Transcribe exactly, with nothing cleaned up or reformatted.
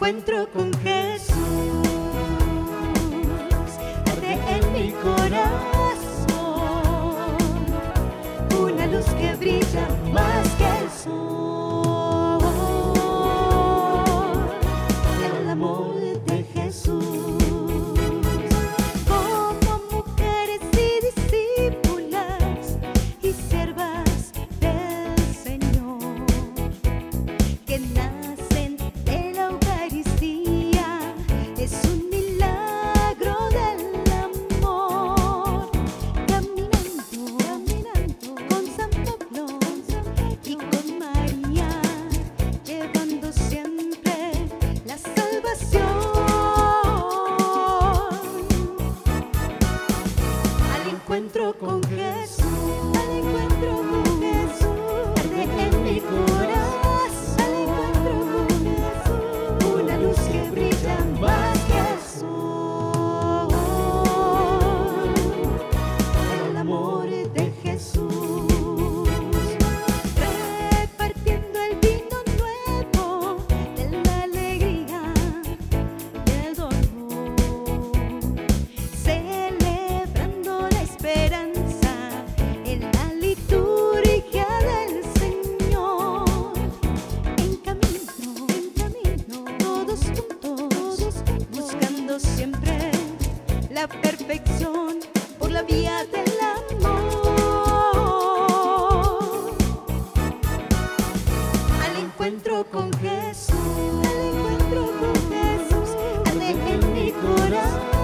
encuentro con Jesús, arde en mi corazón una luz que brilla más que el sol, el amor de Jesús. Como mujeres y discípulas y siervas del Señor, que nacen de la Eucaristía, es un milagro del amor. Caminando, caminando con San Pablo y con María, llevando siempre la salvación. Al encuentro con Jesús, al encuentro con Jesús, arde en mi corazón, al encuentro con Jesús, una luz que brilla más que el sol, el amor de Jesús, repartiendo el vino nuevo de la alegría y el dolor, celebrando la esperanza en la liturgia del Señor. En camino, en camino, todos juntos, buscando siempre la perfección por la vía del amor. Al encuentro con Jesús, al encuentro con Jesús, arde en mi corazón